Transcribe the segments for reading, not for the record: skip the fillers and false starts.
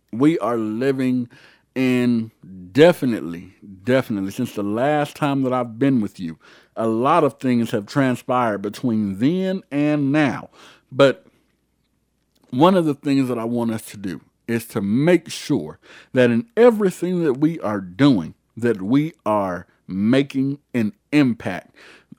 We are living in definitely since the last time that I've been with you, a lot of things have transpired between then and now. But one of the things that I want us to do is to make sure that in everything that we are doing, that we are making an impact,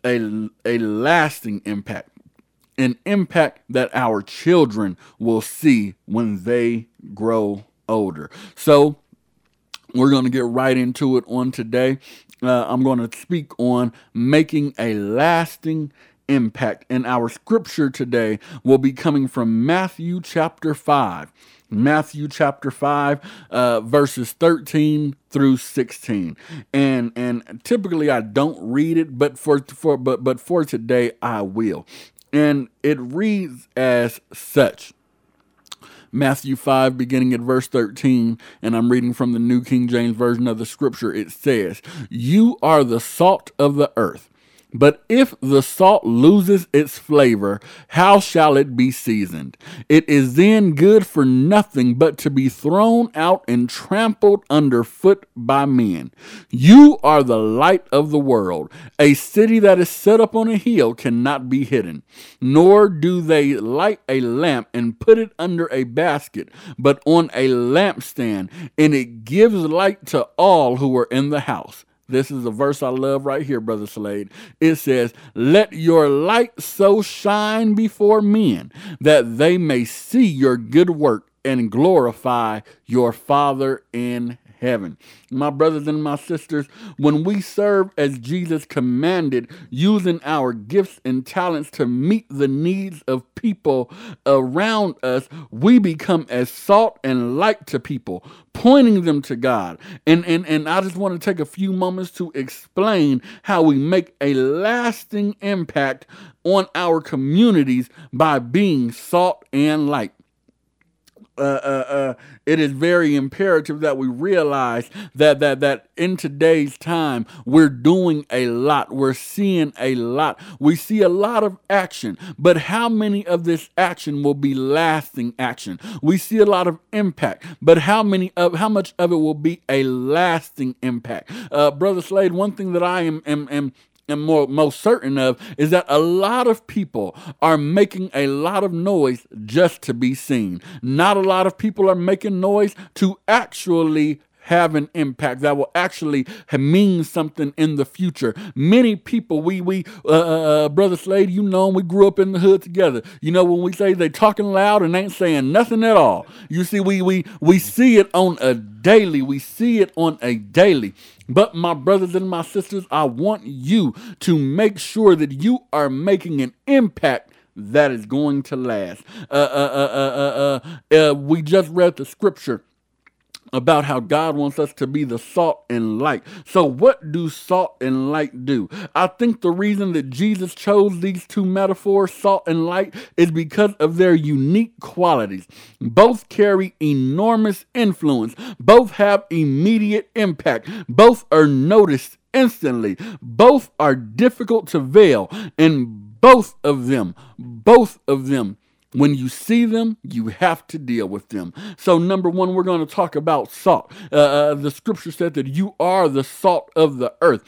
a lasting impact, an impact that our children will see when they grow older. So we're going to get right into it on today. I'm going to speak on making a lasting impact. And our scripture today will be coming from Matthew chapter 5. Matthew chapter 5, verses 13 through 16. And typically I don't read it, but for today I will. And it reads as such. Matthew 5, beginning at verse 13, and I'm reading from the New King James Version of the scripture. It says, "You are the salt of the earth. But if the salt loses its flavor, how shall it be seasoned? It is then good for nothing but to be thrown out and trampled underfoot by men. You are the light of the world. A city that is set up on a hill cannot be hidden. Nor do they light a lamp and put it under a basket, but on a lampstand, and it gives light to all who are in the house." This is a verse I love right here, Brother Slade. It says, "Let your light so shine before men that they may see your good work and glorify your Father in heaven." My brothers and my sisters, when we serve as Jesus commanded, using our gifts and talents to meet the needs of people around us, we become as salt and light to people, pointing them to God. And I just want to take a few moments to explain how we make a lasting impact on our communities by being salt and light. It is very imperative that we realize that in today's time we're doing a lot. We're seeing a lot. We see a lot of action, but how many of this action will be lasting action? We see a lot of impact, but how much of it will be a lasting impact? Brother Slade, one thing that I am most certain of is that a lot of people are making a lot of noise just to be seen. Not a lot of people are making noise to actually have an impact that will actually mean something in the future. Many people, Brother Slade, you know, we grew up in the hood together. You know, when we say they talking loud and ain't saying nothing at all. You see, we see it on a daily. We see it on a daily. But my brothers and my sisters, I want you to make sure that you are making an impact that is going to last. We just read the scripture about how God wants us to be the salt and light. So what do salt and light do? I think the reason that Jesus chose these two metaphors, salt and light, is because of their unique qualities. Both carry enormous influence. Both have immediate impact. Both are noticed instantly. Both are difficult to veil. And both of them, when you see them, you have to deal with them. So number one, we're going to talk about salt. The scripture said that you are the salt of the earth.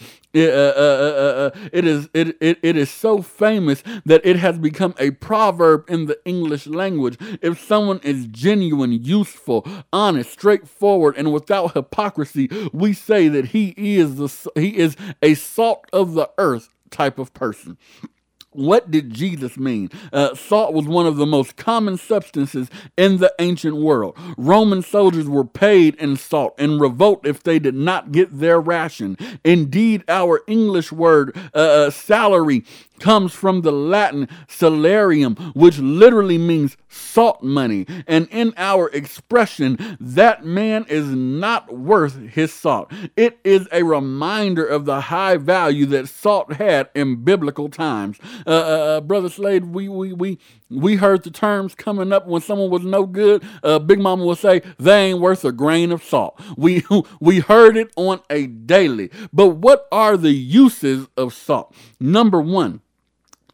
It is so famous that it has become a proverb in the English language. If someone is genuine, useful, honest, straightforward, and without hypocrisy, we say that he is a salt of the earth type of person. What did Jesus mean? Salt was one of the most common substances in the ancient world. Roman soldiers were paid in salt and revolt if they did not get their ration. Indeed, our English word salary comes from the Latin salarium, which literally means salt money. And in our expression, that man is not worth his salt. It is a reminder of the high value that salt had in biblical times. Brother Slade, we heard the terms coming up when someone was no good. Big Mama would say, they ain't worth a grain of salt. We heard it on a daily. But what are the uses of salt? Number one,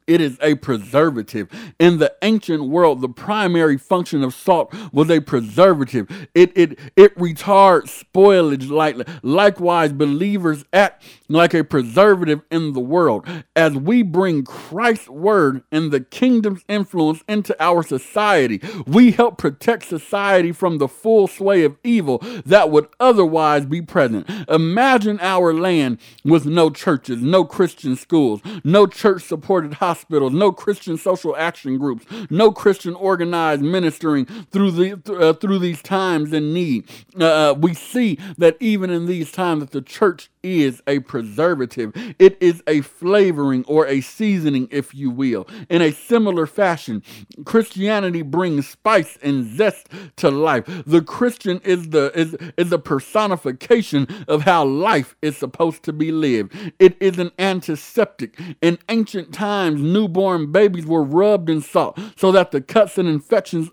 It is a preservative. In the ancient world, the primary function of salt was a preservative. It retards spoilage lightly. Likewise, believers act like a preservative in the world. As we bring Christ's word and the kingdom's influence into our society, we help protect society from the full sway of evil that would otherwise be present. Imagine our land with no churches, no Christian schools, no church-supported hospitals, no Christian social action groups, no Christian organized ministering through these times in need. We see that even in these times that the church is a preservative. It is a flavoring or a seasoning, if you will. In a similar fashion, Christianity brings spice and zest to life. The Christian is the personification of how life is supposed to be lived. It is an antiseptic. In ancient times, newborn babies were rubbed in salt so that the cuts and infections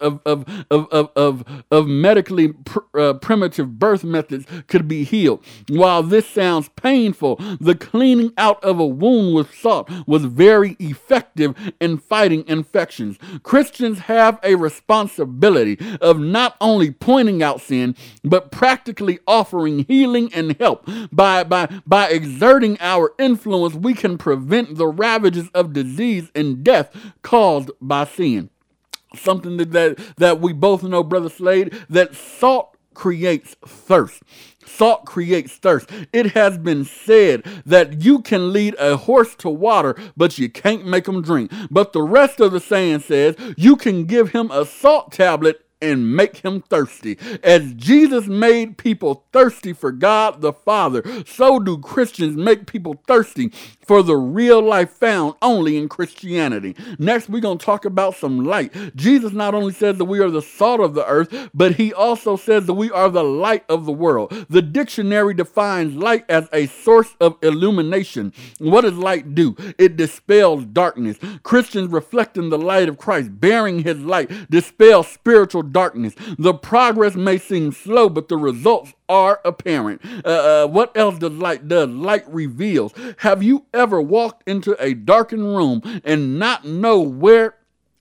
of medically primitive birth methods could be healed. While this sounds painful, the cleaning out of a wound with salt was very effective in fighting infections. Christians have a responsibility of not only pointing out sin, but practically offering healing and help. By exerting our influence, we can prevent the ravages of disease and death caused by sin. Something that we both know, Brother Slade, that salt creates thirst. Salt creates thirst. It has been said that you can lead a horse to water, but you can't make him drink. But the rest of the saying says you can give him a salt tablet and make him thirsty. As Jesus made people thirsty for God the Father, so do Christians make people thirsty for the real life found only in Christianity. Next, we're going to talk about some light. Jesus not only says that we are the salt of the earth, but he also says that we are the light of the world. The dictionary defines light as a source of illumination. What does light do? It dispels darkness. Christians reflecting the light of Christ, bearing his light, dispel spiritual darkness. The progress may seem slow, but the results are apparent. What else does light do? Light reveals. Have you ever walked into a darkened room and not know where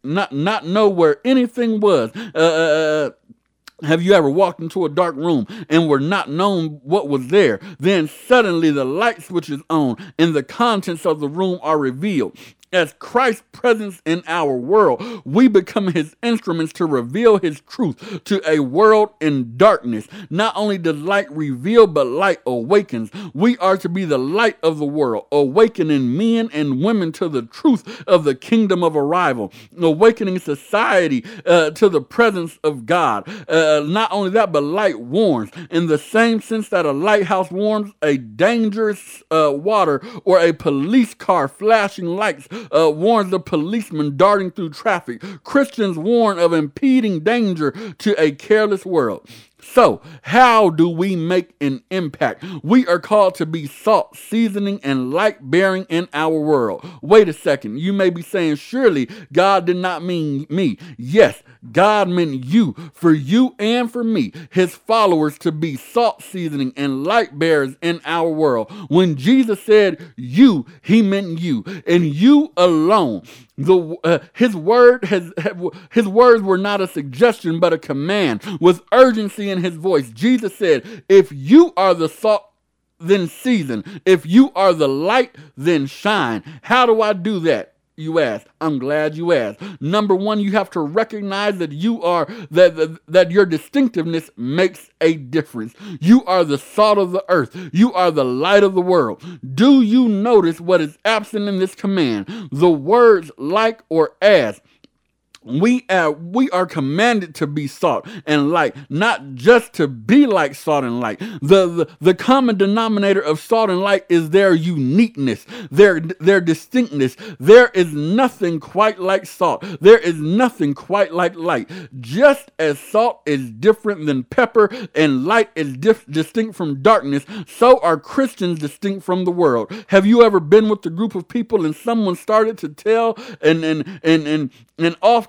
anything was? Have you ever walked into a dark room and were not known what was there? Then suddenly the light switch is on and the contents of the room are revealed. As Christ's presence in our world, we become his instruments to reveal his truth to a world in darkness. Not only does light reveal, but light awakens. We are to be the light of the world, awakening men and women to the truth of the kingdom of arrival, awakening society to the presence of God. Not only that, but light warns. In the same sense that a lighthouse warns a dangerous water or a police car flashing lights warns the policeman darting through traffic. Christians warn of impending danger to a careless world. So, how do we make an impact? We are called to be salt, seasoning, and light bearing in our world. Wait a second. You may be saying, surely God did not mean me. Yes, God meant you, for you and for me, his followers, to be salt, seasoning, and light bearers in our world. When Jesus said you, he meant you, and you alone. His words were not a suggestion, but a command with urgency in his voice. Jesus said, if you are the salt, then season. If you are the light, then shine. How do I do that? You ask. I'm glad you asked. Number one, you have to recognize that that your distinctiveness makes a difference. You are the salt of the earth. You are the light of the world. Do you notice what is absent in this command? The words like or as. We are commanded to be salt and light, not just to be like salt and light. The common denominator of salt and light is their uniqueness, their distinctness. There is nothing quite like salt. There is nothing quite like light. Just as salt is different than pepper and light is distinct from darkness, so are Christians distinct from the world. Have you ever been with a group of people and someone started to tell and off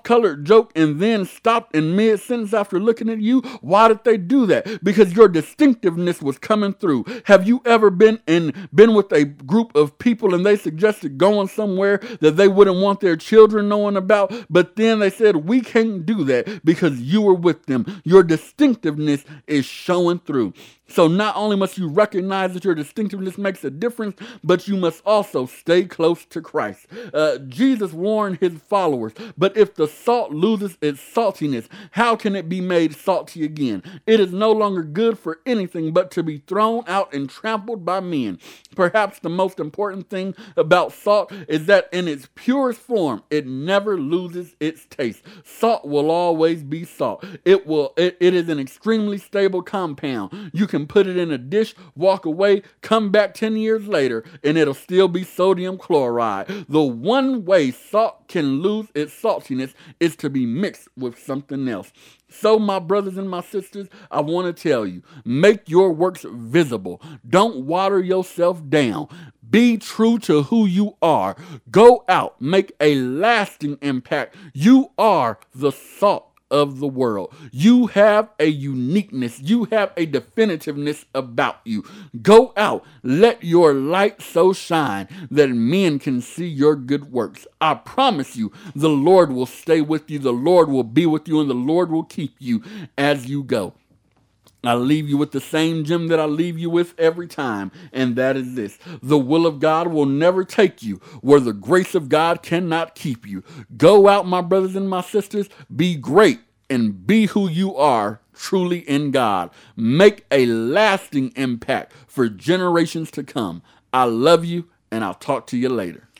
off-colored joke and then stopped in mid-sentence after looking at you? Why did they do that? Because your distinctiveness was coming through. Have you ever been with a group of people and they suggested going somewhere that they wouldn't want their children knowing about, but then they said, we can't do that because you were with them? Your distinctiveness is showing through. So not only must you recognize that your distinctiveness makes a difference, but you must also stay close to Christ. Jesus warned his followers, but if the salt loses its saltiness, how can it be made salty again? It is no longer good for anything but to be thrown out and trampled by men. Perhaps the most important thing about salt is that in its purest form, it never loses its taste. Salt will always be salt. It is an extremely stable compound. You can put it in a dish, walk away, come back 10 years later, and it'll still be sodium chloride. The one way salt can lose its saltiness is to be mixed with something else. So, my brothers and my sisters, I want to tell you, make your works visible. Don't water yourself down. Be true to who you are. Go out, make a lasting impact. You are the salt of the world. You have a uniqueness. You have a definitiveness about you. Go out. Let your light so shine that men can see your good works. I promise you, the Lord will stay with you. The Lord will be with you, and the Lord will keep you as you go. I leave you with the same gem that I leave you with every time, and that is this: the will of God will never take you where the grace of God cannot keep you. Go out, my brothers and my sisters, be great and be who you are truly in God. Make a lasting impact for generations to come. I love you, and I'll talk to you later.